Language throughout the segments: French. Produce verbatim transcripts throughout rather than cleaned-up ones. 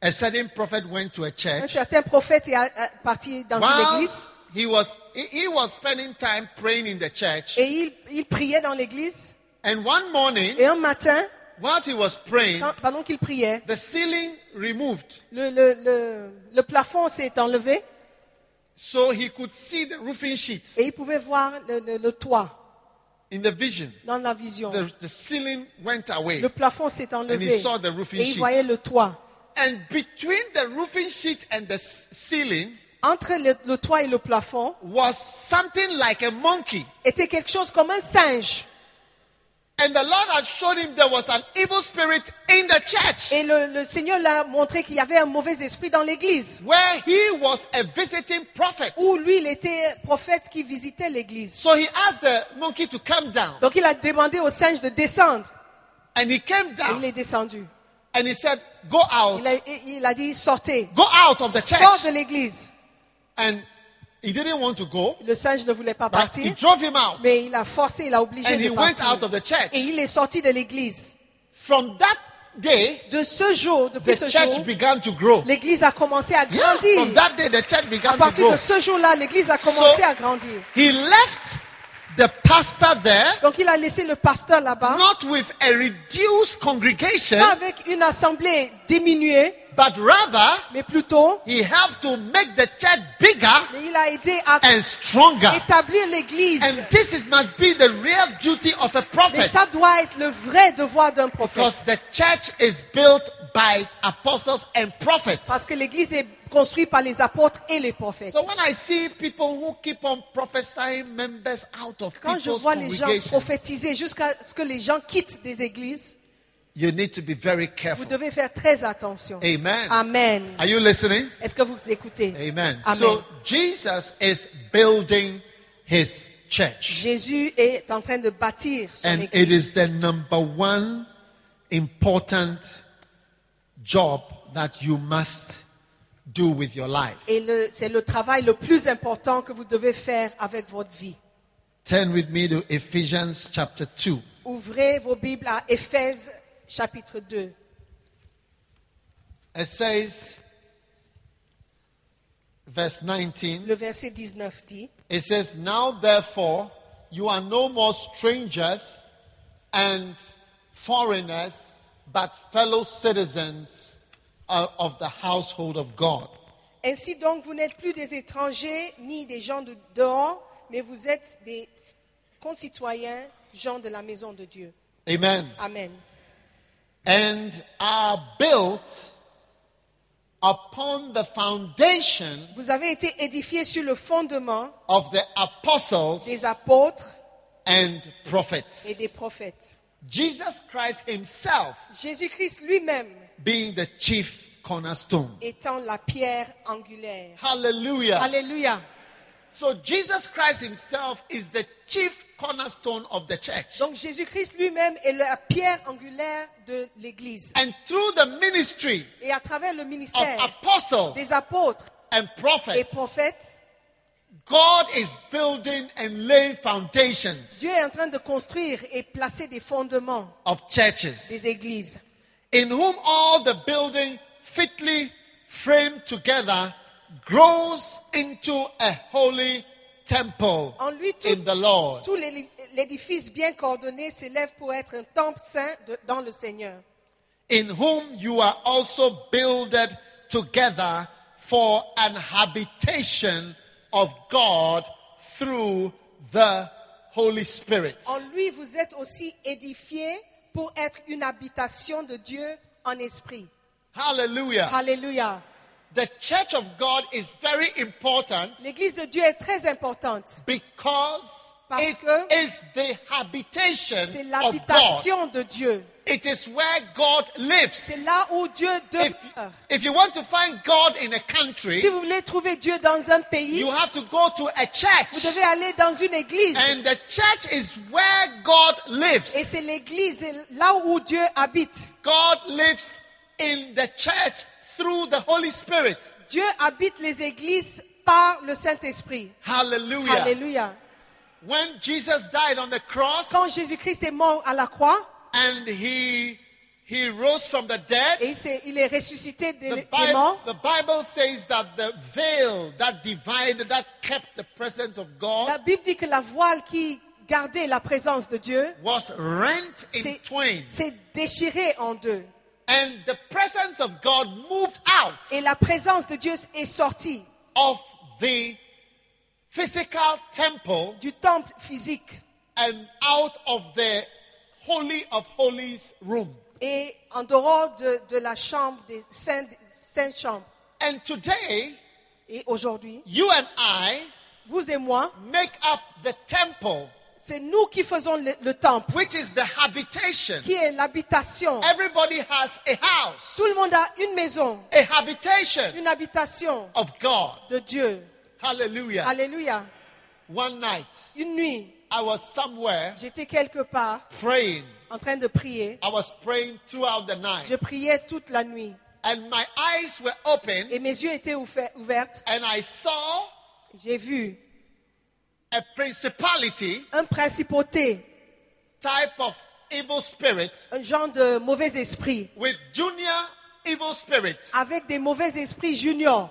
a certain prophet went to a Un church. certain prophète est a- a- parti dans une église Whilst he was he, he was spending time praying in the church, et il, il priait dans l'église. and one morning, Et un matin, whilst he was praying, quand- pendant qu'il priait, the ceiling removed, le, le, le, le plafond s'est enlevé so he could see the roofing sheets et il pouvait voir le, le, le toit in the vision. dans la vision. The, the ceiling went away, Le plafond s'est and enlevé he saw the roofing et il voyait sheets. le toit. And between the roofing sheet and the s- ceiling Entre le, le toit et le plafond was something like a monkey. était quelque chose comme un singe. And the Lord had shown him there was an evil spirit in the church, Et le, le Seigneur l'a montré qu'il y avait un mauvais esprit dans l'église. where he was a visiting prophet. Où lui, il était prophète qui visitait l'église. So he asked the monkey to come down. Donc il a demandé au singe de descendre. And he came Et il down est descendu. and he said, Go out, Il a, il a dit sortez. go out of the Sors church. de l'église. And he didn't want to go, Le singe ne voulait pas but he partir. drove him out. Mais il a forcé, il a obligé And he de went out partir. of the church. Et il est sorti de l'église. From that day, De ce jour, depuis the ce church jour, began to grow. l'église a commencé à Yeah, from grandir. that day, the church À began to partir grow. de ce jour-là, l'église a commencé So- à grandir. He left the pastor there, Donc il a laissé le pasteur là-bas, not with a reduced congregation, pas avec une assemblée diminuée, but rather mais plutôt, he helped to make the church bigger mais il a aidé à and stronger. établir l'église. And this is, must be the real duty of a Mais prophet, ça doit être le vrai devoir d'un prophète. because the church is built by apostles and prophets. Parce que l'église est construite par les apôtres et les prophètes. So when I see people who keep on prophesying members out of Quand je people's vois les gens congregation, prophétiser jusqu'à ce que les gens quittent des églises, you need to be very vous careful. devez faire très attention. Amen. Amen. Are you listening? Est-ce que vous écoutez? Amen. Amen. So Jesus is building his church. Jésus est en train de bâtir son And it église. is the number one important job that you must do with your life. Et le- c'est le travail le plus important que vous devez faire avec votre vie. Turn with me to Ephesians chapter two. Ouvrez vos Bibles à Éphèse chapitre deux. It says, verse nineteen, Le verset dix-neuf dit, it says, Now therefore you are no more strangers and foreigners, but fellow citizens uh, of the household of God. ainsi donc vous n'êtes plus des étrangers ni des gens de dehors, mais vous êtes des concitoyens, gens de la maison de Dieu. Amen. Amen. And are built upon the foundation Vous avez été édifiés sur le fondement of the apostles des apôtres and et prophets. des prophètes. Jesus Christ himself Jésus-Christ lui-même being the chief cornerstone. étant la pierre angulaire. Hallelujah. Alléluia. So Jesus Christ himself is the chief cornerstone of the church. Donc Jésus-Christ lui-même est la pierre angulaire de l'Église. And through the ministry Et à travers le of ministère apostles des apôtres and et prophets, prophètes, God is building and laying foundations Dieu est en train de construire et placer des fondements of churches, des églises, in whom all the building fitly framed together grows into a holy temple En lui, tout, in the Lord. tout l'éli- l'édifice bien coordonné s'élève pour être un temple saint de- dans le Seigneur, In whom you are also builded together for an habitation of God through the Holy Spirit. En lui, vous êtes aussi édifiés pour être une habitation de Dieu en esprit. Hallelujah. Alléluia. The church of God is very important L'église de Dieu est très importante. because Parce it que is the habitation C'est of God. l'habitation de Dieu. It is where God lives. C'est là où Dieu If, demeure. if you want to find God in a country, Si vous voulez trouver Dieu dans un pays, you have to go to a vous church. devez aller dans une église. And the church is where God Et lives. c'est l'église, c'est là où Dieu habite. God lives in the church through the Holy Spirit. Dieu habite les églises par le Saint-Esprit. Hallelujah. Alléluia. When Jesus died on the cross Quand Jésus-Christ est mort à la croix and he He rose from the dead. et il, s'est- il est ressuscité des, The des Bible, morts. the Bible says that the veil that divided, that kept the presence of God, La Bible dit que la voile qui gardait la présence de Dieu was rent in s'est twain. s'est déchirée en deux. And the presence of God moved out Et la présence de Dieu est sortie of the physical temple du temple physique and out of the Holy of Holies room. et en dehors de, de la chambre des saintes, saintes chambres. And today, Et aujourd'hui, you and I vous et moi, make up the temple, c'est nous qui faisons le, le temple, which is the habitation. qui est l'habitation. Everybody has a house, Tout le monde a une maison, a habitation une habitation of God. de Dieu. Hallelujah. Alléluia. One night, Une nuit, I was somewhere j'étais quelque part praying. en train de prier. I was praying throughout the night. Je priais toute la nuit And my eyes were open, et mes yeux étaient ouverts. ouverts. and I saw J'ai vu a principality un principauté, type of evil spirit un genre de mauvais esprit, with junior evil spirits. avec des mauvais esprits juniors.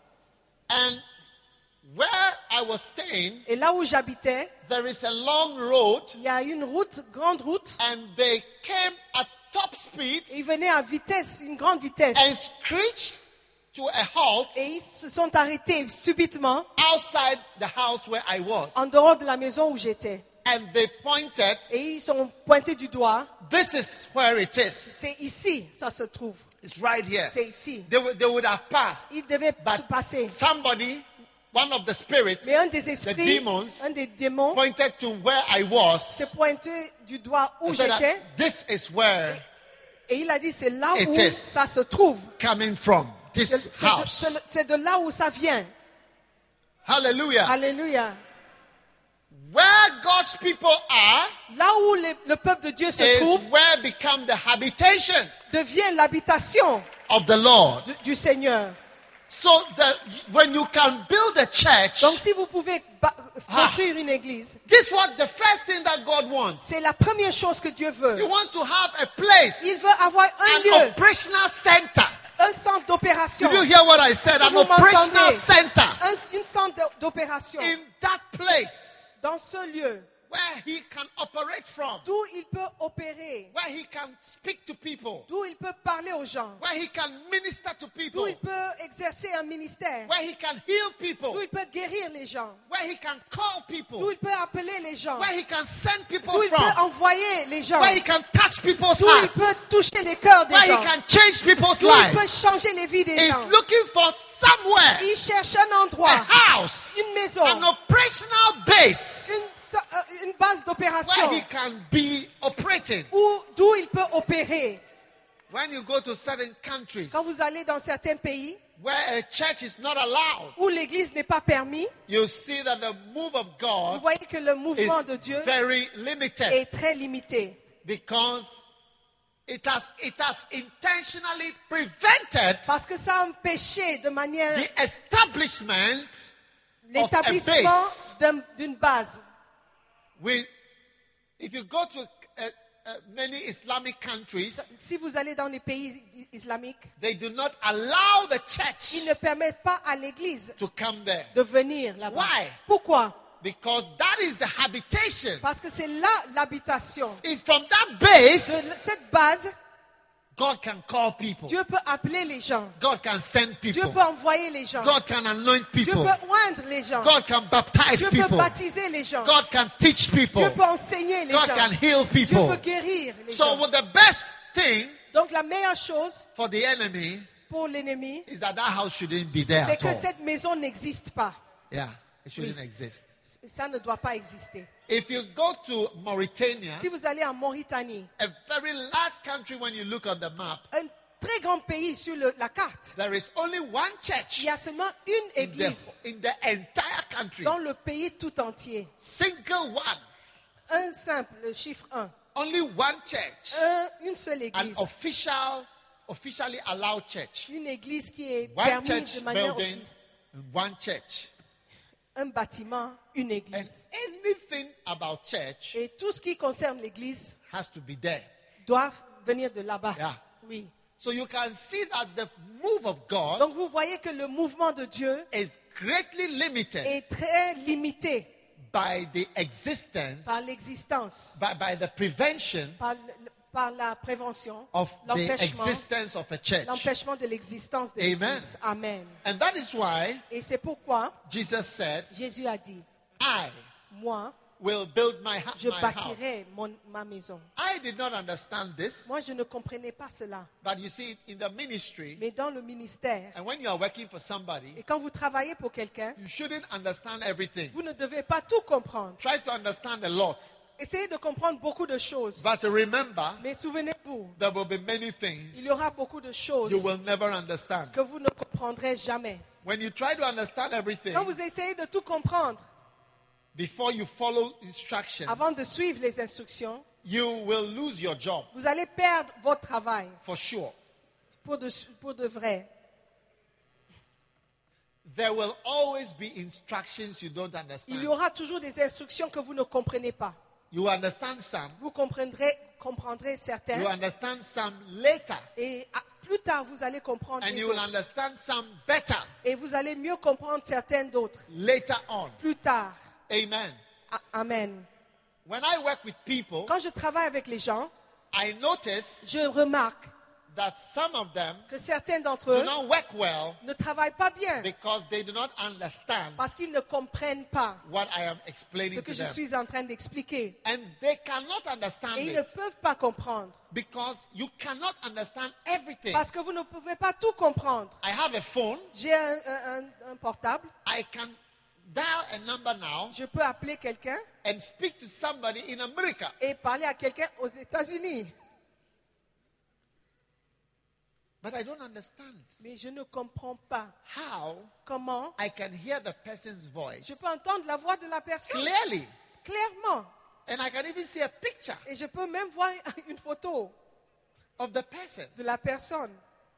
And where I was staying, Et là où j'habitais, there is a long road, il y a une route, grande route, and they came at top speed et ils venaient à vitesse, une grande vitesse. and screeched to a halt Et ils se sont arrêtés subitement outside the house where I was. en dehors de la maison où j'étais. And they pointed, Et ils sont pointés du doigt. this is where it is. C'est ici, ça se trouve. It's right here. C'est ici. They would, they would have passed. Ils devaient se But passer. somebody, one of the spirits, Mais un des the esprits, demons, un des démons, pointed to where I was. s'est pointé du doigt où and said j'étais. that this is where Et il a dit, c'est là It où is. ça se trouve. coming from, C'est this c'est de, house. c'est le- c'est de là où ça vient. Hallelujah. Alléluia. Where God's people are Là où les- le peuple de Dieu se is trouve, where become the habitations devient l'habitation of the Lord. du, du Seigneur. So that when you can build a church, Donc si vous pouvez ba- Ah. construire une église, this is what the first thing that God wants. c'est la première chose que Dieu He veut. wants to have a place, Il veut avoir un an lieu, operational center. un centre d'opération, Did you hear what I said? An Vous operational m'entendez? center. un, une centre de- d'opération. In that place Dans ce lieu, where he can operate from, d'où il peut opérer, where he can speak to people, d'où il peut parler aux gens, where he can minister to d'où people, il peut exercer un ministère, where he can heal d'où people, il peut guérir les gens, where he can call d'où people, il peut appeler les gens, where he can send people d'où il peut from, envoyer les gens, where he can touch people's d'où il peut hearts, toucher les cœurs des where he gens, can change people's d'où il peut lives. changer les vies des He's gens. looking for somewhere, Il cherche un a endroit, house, une maison, an operational base une, so- euh, une base where d'opération he can be operating. où- d'où il peut opérer. When you go to certain countries Quand vous allez dans certains pays where a church is not allowed, où l'église n'est pas permise, you see that the move of vous God voyez que le is mouvement de Dieu very limited est très limité. because it has, it has intentionally prevented Parce que ça a empêché de manière the establishment of a l'établissement base. d'un- d'une base. We, if you go to uh, uh, many Islamic countries, Si vous allez dans les pays islamiques, they do not allow the ils church ne permettent pas à l'église to come there de venir là-bas. Why? Pourquoi? because that is the habitation. Parce que c'est là l'habitation. If from that De base, cette base, God can call people, Dieu peut appeler les gens. God can send Dieu people, peut envoyer les gens. God can anoint Dieu people, peut oindre les gens. God can baptize Dieu peut people, baptiser les gens. God can teach people, Dieu peut enseigner les God gens. can heal Dieu people. peut guérir les So gens. what the best thing Donc la meilleure chose for the enemy pour l'ennemi, is that that house shouldn't be there c'est at que all. cette maison n'existe pas. Yeah, it shouldn't exist. Ça ne doit pas exister. If you go to Mauritania, Si vous allez en Mauritanie, a very large country when you look on the map, un très grand pays sur le- la carte, there is only one il church y a seulement une in the, église in the entire country. dans le pays tout entier. Single one. Un simple, le chiffre un. Only one church. Un- une seule An église. official, officially allowed church. Une église qui est One permise church de manière building, officielle. one church. Un bâtiment, une And église. anything about church Et tout ce qui concerne l'église has to be there. doit venir de là-bas. Yeah. Oui. So you can see that the move of God Donc vous voyez que le mouvement de Dieu is greatly limited est très limité by the existence, par l'existence, by, by the prevention par, le- par la prévention, of the l'empêchement, existence of a church. l'empêchement de l'existence de Amen. l'Église. Amen. And that is why Et c'est pourquoi Jesus said, Jésus a dit, I moi, will build my, ha- je my house. bâtirai mon- ma maison. I did not understand this, Moi, je ne comprenais pas cela. but you see, in the ministry, Mais dans le ministère, and when you are working for somebody, et quand vous travaillez pour quelqu'un, you shouldn't understand everything. vous ne devez pas tout comprendre. Try to understand a lot, Essayez de comprendre beaucoup de choses. but remember, Mais souvenez-vous, there will be many il things y aura beaucoup de choses you will never understand. que vous ne comprendrez jamais. When you try to understand everything, Quand vous essayez de tout comprendre, before you follow instructions, avant de suivre les instructions, you will lose your job vous allez perdre votre travail for sure. pour de, pour de vrai. There will always be instructions you don't Il y understand. aura toujours des instructions que vous ne comprenez pas. You understand some, Vous comprendrez, comprendrez you certaines understand some later, et à- plus tard vous allez comprendre and les you will autres. understand some better Et vous allez mieux comprendre certaines d'autres later on. plus tard. Amen. A- Amen. When I work with people, Quand je travaille avec les gens, I notice je remarque that some of them que certains d'entre do eux not work well ne travaillent pas bien because they do not understand parce qu'ils ne comprennent pas what I am ce explaining que to je them. suis en train d'expliquer. And they cannot understand Et ils ne it peuvent pas comprendre because you cannot understand everything. parce que vous ne pouvez pas tout comprendre. I have a phone. J'ai un, un- un- un portable, I can dial a number now je peux appeler quelqu'un and speak to somebody in America. et parler à quelqu'un aux États-Unis. But I don't understand Mais je ne comprends pas how comment I can hear the person's voice je peux entendre la voix de la personne clearly. clairement. And I can even see a picture Et je peux même voir une photo of the person. de la personne.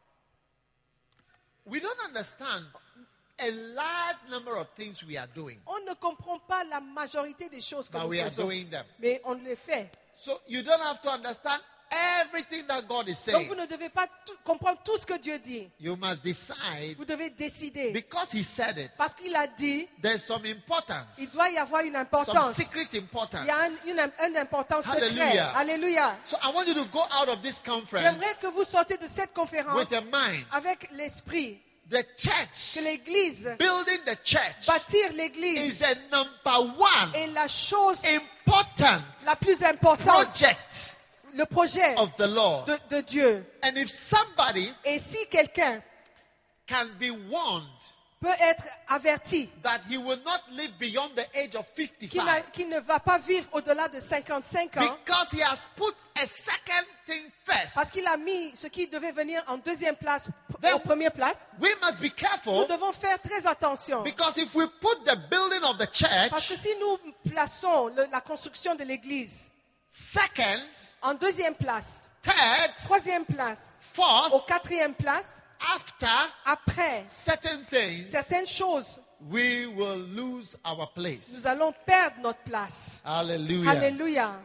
We don't understand a large number of things we are doing, On ne comprend pas la majorité des choses que but nous we are faisons. doing them. Mais on les fait. So you don't have to understand everything that God is Donc saying. vous ne devez pas tout- comprendre tout ce que Dieu dit. You must decide Vous devez décider. because He said it. Parce qu'il a dit, There's some importance, il doit y avoir une some importance. secret Il importance. y a un- une, une importance secrète. Hallelujah. Alléluia. So I want you to go out of this conference J'aimerais que vous sortez de cette conférence with a mind. avec l'esprit The church, que l'Église, building the church, bâtir is l'Église the number one est la chose important la plus importante, project le projet of the Lord. de, de Dieu. And if somebody Et si quelqu'un can be warned peut être averti that he will not live beyond the age of qu'il n'a- fifty-five qu'il ne va pas vivre au-delà de cinquante-cinq ans, because he has put a second thing first, parce qu'il a mis ce qui devait venir en deuxième place, Then- en première place, we must be nous careful devons faire très attention. because if we put the building of the Parce que church si nous plaçons le- la construction de l'Église second, en deuxième place, third, troisième place, au fourth, quatrième place, after après certain things, certaines choses, we will lose our place. nous allons perdre notre place. Hallelujah. Alléluia.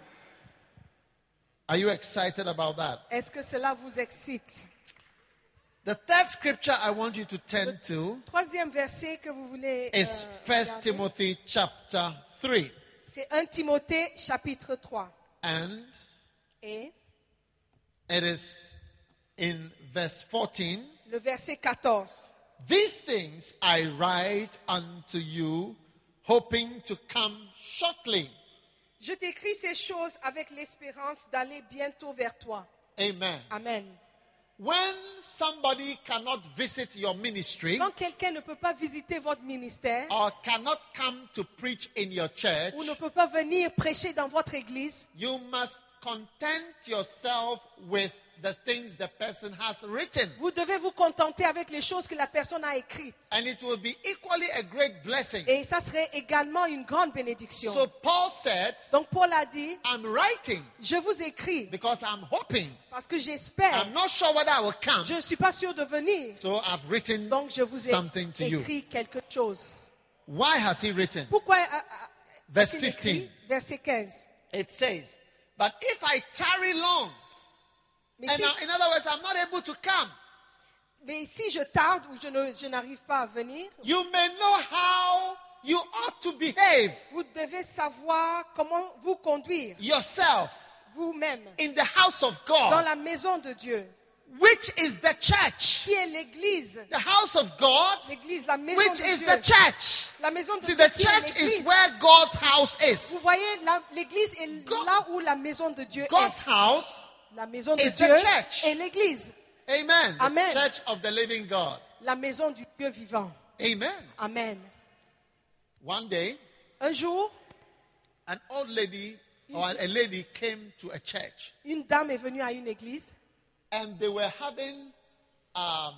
Are you excited about that? Est-ce que cela vous excite? The third scripture I want you to turn to Troisième verset que vous voulez is euh, First regarder, Timothy chapter three. c'est un Timothée chapitre trois. And Et it is in verse fourteen. le verset quatorze. These things I write unto you, hoping to come shortly. Je t'écris ces choses avec l'espérance d'aller bientôt vers toi. Amen. Amen. When somebody cannot visit your ministry Quand quelqu'un ne peut pas visiter votre ministère or cannot come to preach in your church, ou ne peut pas venir prêcher dans votre église, you must content yourself with the things the person has written. vous devez vous contenter avec les choses que la personne a écrites. And it will be equally a great blessing. Et ça serait également une grande bénédiction. So Paul said, Donc Paul a dit, I'm writing je vous écris because I'm hoping. parce que j'espère. I'm not sure whether I will come. Je ne suis pas sûr de venir. So I've written Donc je vous ai something to you. écrit quelque chose. Why has he written? Pourquoi a- a- Verse a-t-il écrit? fifteen. Verset quinze. It says, but if I tarry long, Mais And si, now, in other words, I'm not able to come. mais si je tarde ou je, ne, je n'arrive pas à venir, You may know how you ought to behave vous devez savoir comment vous conduire yourself vous-même in the house of dans God, la maison de Dieu, which is the church. qui est l'église. The house of God, L'église, la maison which de is Dieu. the church. La maison de See, Dieu the qui est church is l'église. where God's house Vous is. voyez, la- l'église est God- là où la maison de Dieu God's est. house, La maison de is the Dieu church. est l'église. amen. The Amen. church of the living God. La maison du Dieu vivant. Amen. Amen. One day, Un jour, an old lady or a lady came to a church, une dame est venue à une église and they were having um,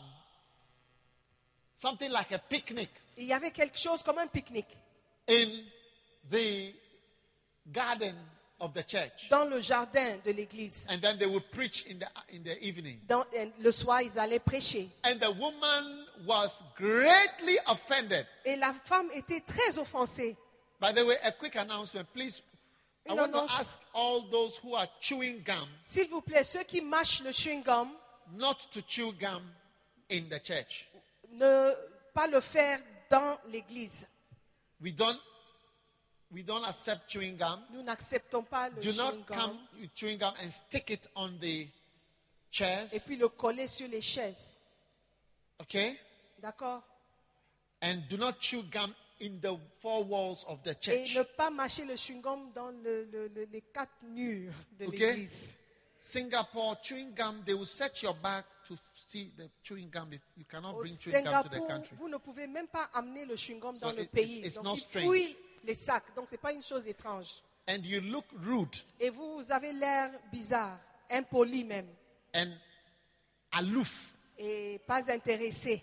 something like a picnic et il y avait quelque chose comme un pique-nique in the garden of the church. dans le jardin de l'église. And then they would preach in the, in the evening. Dans- euh, le soir, ils allaient prêcher. And the woman was greatly offended. Et la femme était très offensée. By the way, a quick announcement, please. I Une want to annonce. ask all those who are chewing gum S'il vous plaît, ceux qui mâchent le chewing-gum, not to chew gum in the church. ne pas le faire dans l'église. We don't, we don't accept chewing gum. Nous n'acceptons pas le Do not chewing-gum. come with chewing gum and stick it on the chairs. Et puis le coller sur les chaises. Okay? D'accord? And do not chew gum in the four walls of the Et church. ne pas mâcher le chewing-gum dans le- le- le- les quatre murs de Okay? l'église. Singapore, chewing gum, they will set your back to see the chewing gum. If you cannot Au bring chewing gum to the Singapour, country. vous ne pouvez même pas amener le chewing-gum dans So le it- pays. it's- it's Donc, not ils strange. fouillent les sacs. Donc, ce n'est pas une chose étrange. And you look rude Et vous, vous avez l'air bizarre, impoli même, and aloof et pas intéressé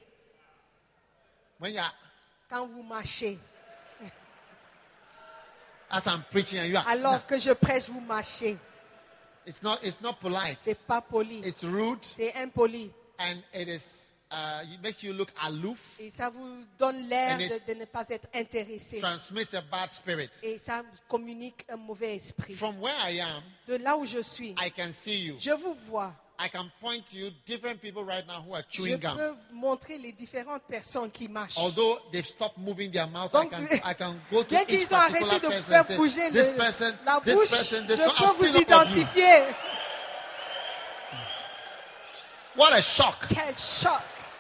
when you're, quand vous mâchez. as I'm preaching and you are. Alors que je prêche, vous mâchez. It's not, it's not polite. C'est pas poli. It's rude C'est impoli. and it is, uh, it makes you look aloof, Et ça vous donne l'air And it- de, de ne pas être intéressé. transmits a bad spirit. Et ça communique un mauvais esprit. From where I am, De là où je suis, I can see you. je vous vois. I can point to you different people right now who are Je chewing gum. peux montrer les différentes personnes qui mâchent. Although they've stopped moving their mouths, I Donc, can, I can go to Dès each qu'ils ont particular arrêté de person faire and say, bouger this le- person, la this bouche, person, this je person. peux I've vous seen all of you. identifier. What a shock. Quel choc!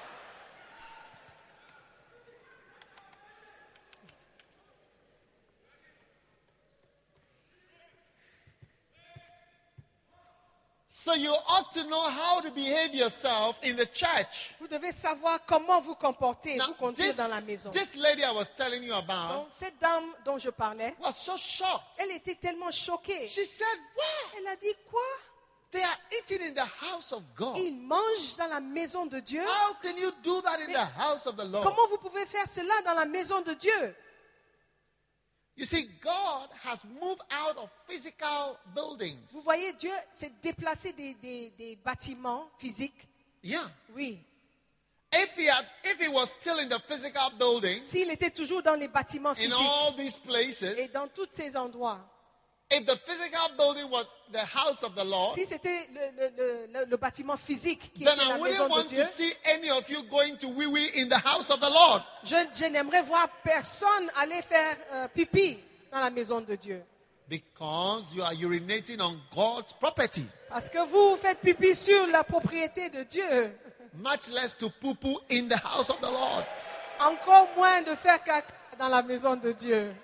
So you ought to know how to behave yourself in the church. Vous devez savoir comment vous comporter, Now, vous conduire this, dans la maison. this lady I was telling you about Donc, cette dame dont je parlais, was so shocked. elle était tellement choquée. She said, wow, Elle a dit quoi? they are eating in the house of God. Ils mangent dans la maison de Dieu? How can you do that in Mais the house of the Lord? Comment vous pouvez faire cela dans la maison de Dieu? You see, God has moved out of physical buildings. Vous voyez, Dieu s'est déplacé des, des- des bâtiments physiques. Yeah. Oui. If he had, if he was still in the physical buildings, S'il était toujours dans les bâtiments in physiques all these places, et dans tous ces endroits, if the physical building was the house of the Lord, si c'était le, le- le- le- le bâtiment physique qui then était la I maison wouldn't de want Dieu, to see any of you going to wee wee in the house of the Lord. je, je n'aimerais voir personne aller faire euh, pipi dans la maison de Dieu. Because you are urinating on God's property. Parce que vous faites pipi sur la propriété de Dieu. Much less to poo poo in the house of the Lord. Encore moins de faire caca dans la maison de Dieu.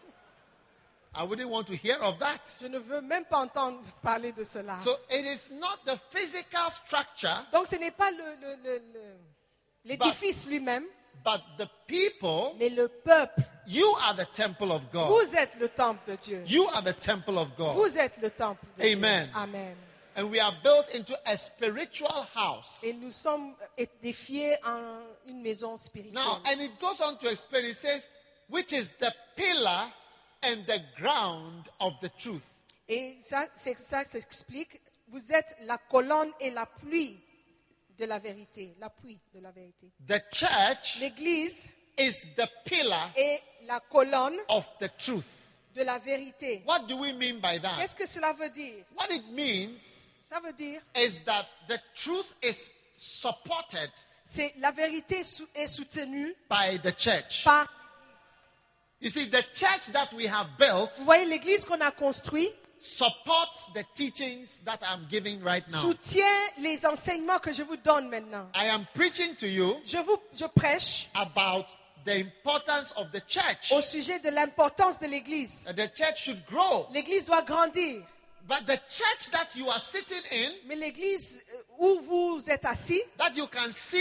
I wouldn't want to hear of that. Je ne veux même pas entendre parler de cela. So it is not the physical structure, Donc ce n'est pas le- le- le- le- l'édifice lui-même, but the people. mais le peuple. You are the temple of God. Vous êtes le temple de Dieu. You are the temple of God. Vous êtes le temple de Amen. Dieu. Amen. And we are built into a spiritual house. Et nous sommes édifiés en une maison spirituelle. Now, and it goes on to explain, it says, which is the pillar and the ground of the truth. Et ça, c'est ça s'explique. Vous êtes la colonne et la pluie de la vérité. L'appui de la vérité. The church L'Église is the pillar est la colonne of the truth. de la vérité. What do we mean by that? Qu'est-ce que cela veut dire? What it means Ça veut dire, is that the truth is supported c'est la vérité sou- est soutenue by the church. par... You see, the church that we have built Vous voyez, l'église qu'on a construite supports the teachings that I'm giving right now. soutient les enseignements que je vous donne maintenant. I am preaching to you Je vous, je prêche about the importance of the church. au sujet de l'importance de l'église. That the church should grow. L'église doit grandir. But the church that you are sitting in, Mais l'église euh, où vous êtes assis, that you can see